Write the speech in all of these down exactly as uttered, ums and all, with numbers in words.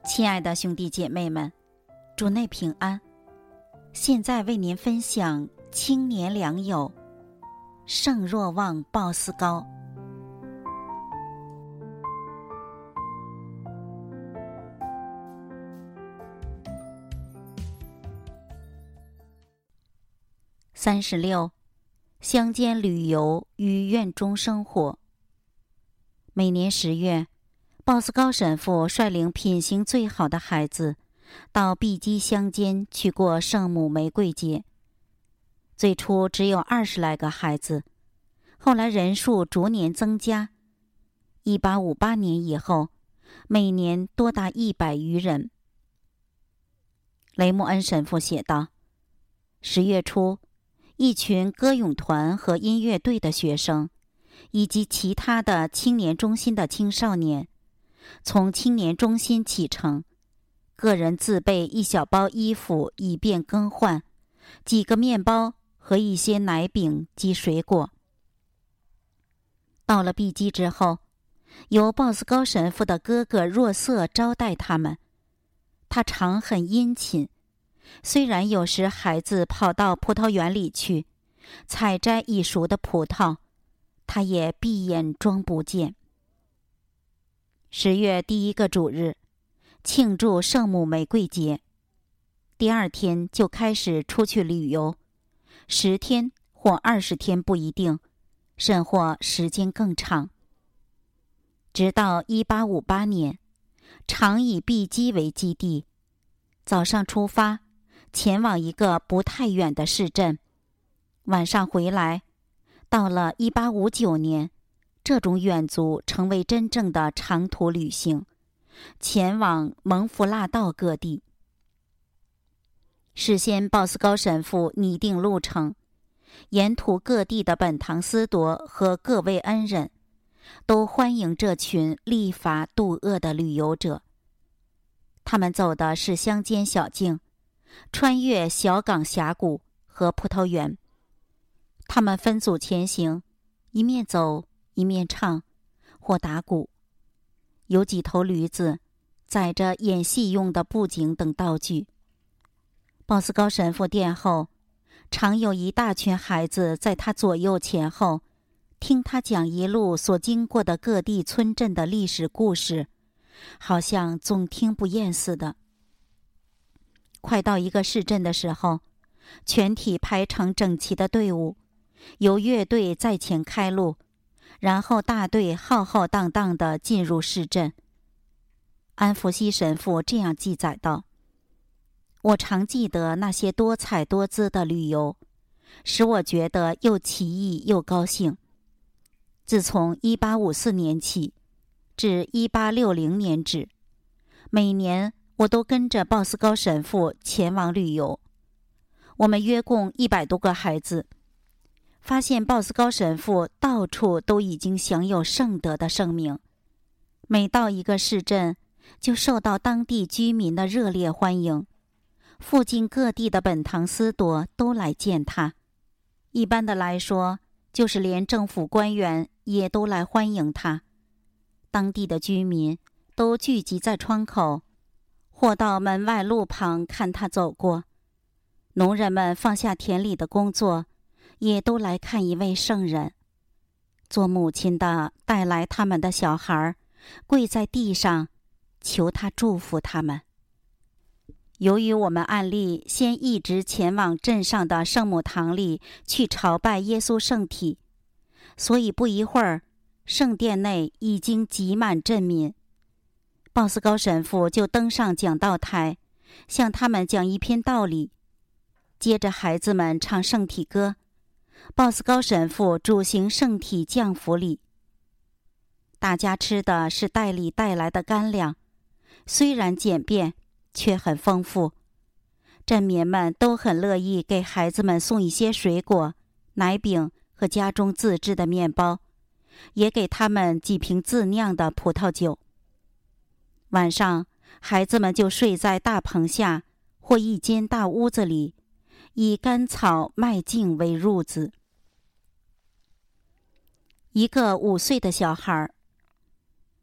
亲爱的兄弟姐妹们，主内平安。现在为您分享青年良友圣若望鲍斯高。三十六，乡间旅游与院中生活。每年十月，鲍斯高神父率领品行最好的孩子到碧基乡间去过圣母玫瑰节。最初只有二十来个孩子，后来人数逐年增加。一八五八年以后，每年多达一百余人。雷穆恩神父写道：十月初，一群歌咏团和音乐队的学生，以及其他的青年中心的青少年，从青年中心启程，个人自备一小包衣服以便更换，几个面包和一些奶饼及水果。到了碧基之后，由鲍斯高神父的哥哥若瑟招待他们。他常很殷勤，虽然有时孩子跑到葡萄园里去采摘已熟的葡萄，他也闭眼装不见。十月第一个主日，庆祝圣母玫瑰节，第二天就开始出去旅游，十天或二十天不一定，甚或时间更长。直到一八五八年，常以碧基为基地，早上出发，前往一个不太远的市镇，晚上回来。到了一八五九年，这种远足成为真正的长途旅行，前往蒙福腊道各地。事先鲍斯高神父拟定路程，沿途各地的本堂司铎和各位恩人都欢迎这群历乏度饿的旅游者。他们走的是乡间小径，穿越小港峡谷和葡萄园。他们分组前行，一面走一面唱或打鼓。有几头驴子载着演戏用的布景等道具。鲍斯高神父殿后常有一大群孩子在他左右前后，听他讲一路所经过的各地村镇的历史故事，好像总听不厌似的。快到一个市镇的时候，全体排成整齐的队伍，由乐队在前开路，然后大队浩浩荡荡地进入市镇。安福西神父这样记载道：我常记得那些多彩多姿的旅游，使我觉得又奇异又高兴。自从一八五四年起至一八六零年止，每年我都跟着鲍斯高神父前往旅游。我们约共一百多个孩子，发现鲍斯高神父到处都已经享有圣德的盛名，每到一个市镇就受到当地居民的热烈欢迎，附近各地的本堂司铎都来见他。一般的来说，就是连政府官员也都来欢迎他。当地的居民都聚集在窗口，或到门外路旁看他走过。农人们放下田里的工作，也都来看一位圣人。做母亲的带来他们的小孩，跪在地上求他祝福他们。由于我们按例先一直前往镇上的圣母堂里去朝拜耶稣圣体，所以不一会儿，圣殿内已经挤满镇民。鲍斯高神父就登上讲道台，向他们讲一篇道理。接着孩子们唱圣体歌，鲍斯高神父主行圣体降福礼。大家吃的是代理带来的干粮，虽然简便，却很丰富。镇民们都很乐意给孩子们送一些水果、奶饼和家中自制的面包，也给他们几瓶自酿的葡萄酒。晚上，孩子们就睡在大棚下或一间大屋子里，以干草麦茎为褥子。一个五岁的小孩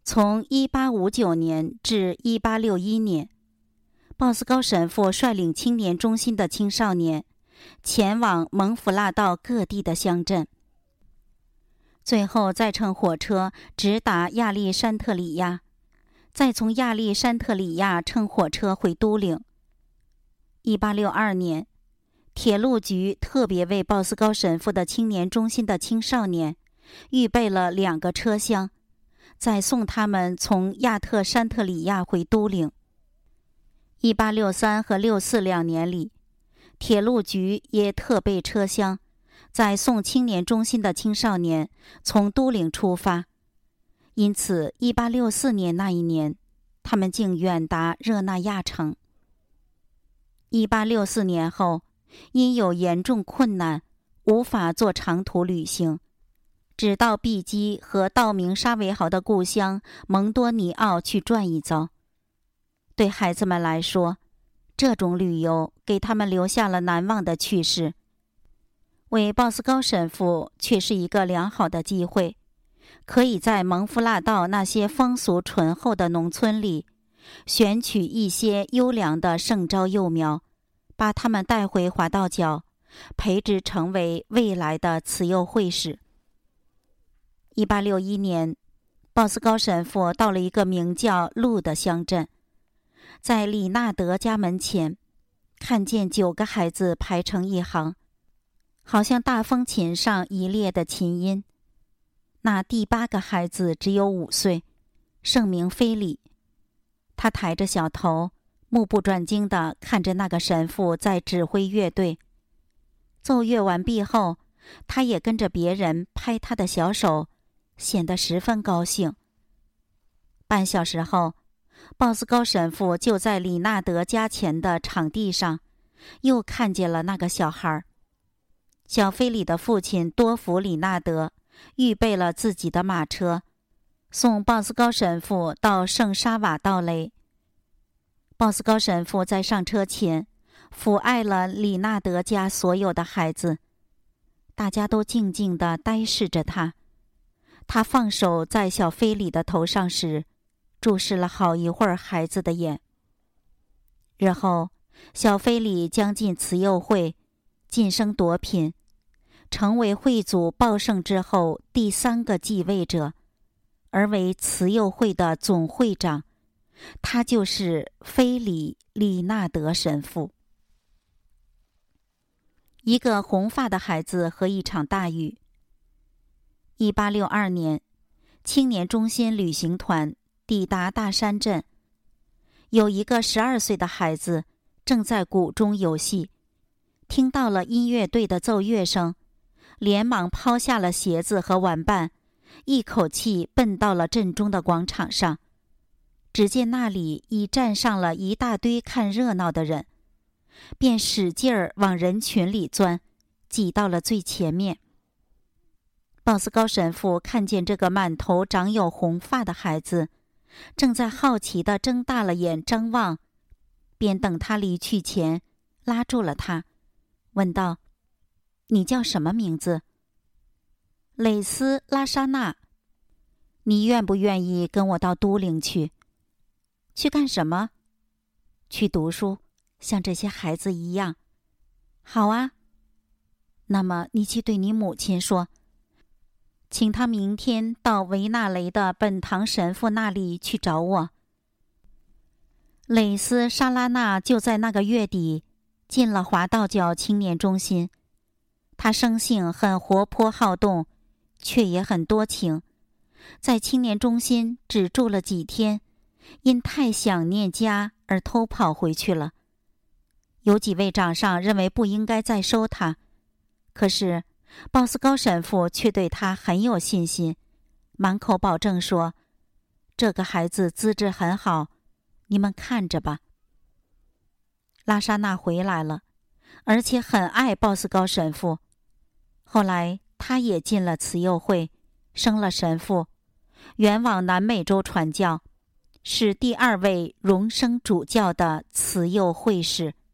从一八五九年至一八六一年，鲍斯高神父率领青年中心的青少年前往蒙弗拉道各地的乡镇，最后再乘火车直达亚历山特里亚，再从亚历山特里亚乘火车回都灵。一八六二年，铁路局特别为鲍斯高神父的青年中心的青少年预备了两个车厢，再送他们从亚特山特里亚回都灵。一八六三和六四两年里，铁路局也特备车厢，再送青年中心的青少年从都灵出发。因此一八六四年那一年，他们竟远达热那亚城。一八六四年后，因有严重困难，无法做长途旅行，只到毕基和道明沙维豪的故乡蒙多尼奥去转一遭。对孩子们来说，这种旅游给他们留下了难忘的趣事。为鲍斯高神父却是一个良好的机会，可以在蒙弗拉道那些风俗淳厚的农村里，选取一些优良的圣招幼苗，把他们带回华道角，培植成为未来的慈幼会士。一八六一年，鲍斯高神父到了一个名叫路的乡镇，在李纳德家门前，看见九个孩子排成一行，好像大风琴上一列的琴音。那第八个孩子只有五岁，圣名菲里。他抬着小头，目不转睛地看着那个神父在指挥乐队。奏乐完毕后，他也跟着别人拍他的小手，显得十分高兴。半小时后，鲍斯高神父就在李纳德家前的场地上，又看见了那个小孩。小菲里的父亲多福里纳德预备了自己的马车，送鲍斯高神父到圣沙瓦道雷。鲍斯高神父在上车前抚爱了李纳德家所有的孩子，大家都静静地呆视着他。他放手在小菲里的头上时，注视了好一会儿孩子的眼。日后，小菲里将进慈幼会，晋升铎品，成为会祖鲍圣之后第三个继位者，而为慈幼会的总会长。他就是菲里里纳德神父。一个红发的孩子和一场大雨。一八六二年，青年中心旅行团抵达大山镇，有一个十二岁的孩子正在谷中游戏，听到了音乐队的奏乐声，连忙抛下了鞋子和玩伴，一口气奔到了镇中的广场上。只见那里已站上了一大堆看热闹的人，便使劲儿往人群里钻，挤到了最前面。鲍斯高神父看见这个满头长有红发的孩子，正在好奇地睁大了眼张望，便等他离去前拉住了他，问道：“你叫什么名字？”“蕾丝拉沙纳。”“你愿不愿意跟我到都灵去？”“去干什么？”“去读书，像这些孩子一样。”“好啊。”“那么你去对你母亲说，请他明天到维纳雷的本堂神父那里去找我。”蕾丝沙拉纳就在那个月底进了华道教青年中心。他生性很活泼好动，却也很多情，在青年中心只住了几天，因太想念家而偷跑回去了。有几位长上认为不应该再收他，可是鲍斯高神父却对他很有信心，满口保证说：“这个孩子资质很好，你们看着吧。”拉沙纳回来了，而且很爱鲍斯高神父。后来他也进了慈幼会，升了神父，远往南美洲传教，是第二位荣升主教的慈幼会士。